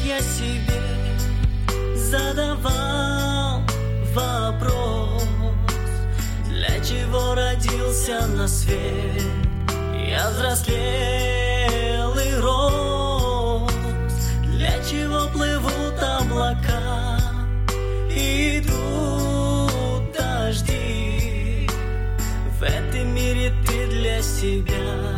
я себе задавал вопрос, для чего родился на свет. Я взрослел и рос, для чего плывут облака, идут дожди. В этом мире ты для себя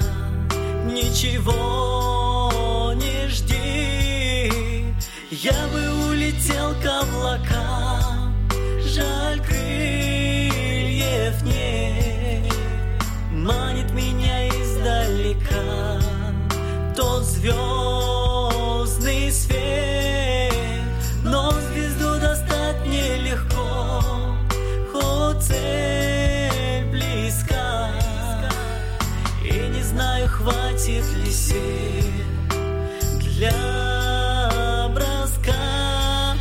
ничего не жди. Я бы улетел к облакам, жаль, крыльев нет. Манит меня издалека тот звездный свет, но звезду достать нелегко, хоть цель близка. И не знаю, хватит ли сил для броска.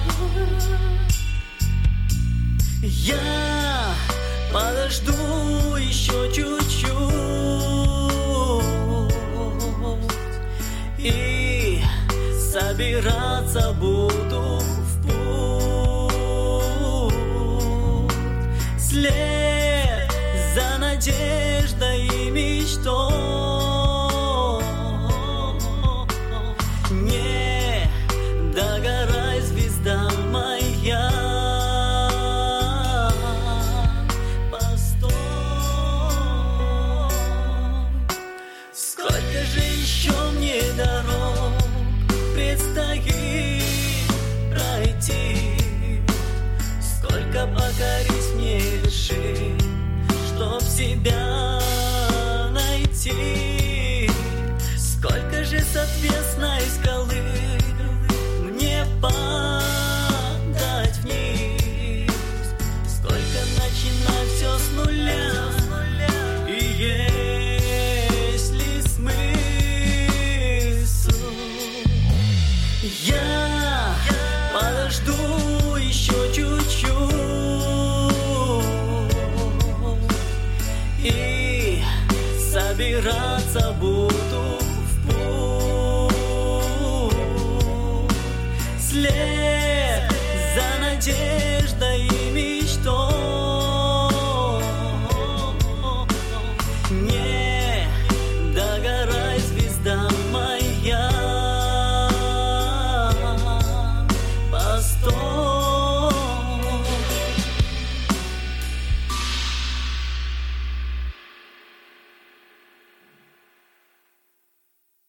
Я подожду еще чуть-чуть и собираться буду в путь, вслед за надеждой и мечтой. Не догорай, звезда моя, постой. Сколько же еще мне дорог предстоит пройти, сколько покорить мне решить, чтоб себя найти. Сколько же с отвесной скалы мне падать вниз, сколько начинать все с нуля. И есть ли смысл? Я подожду еще чуть-чуть и собираться буду в путь, вслед за надеждой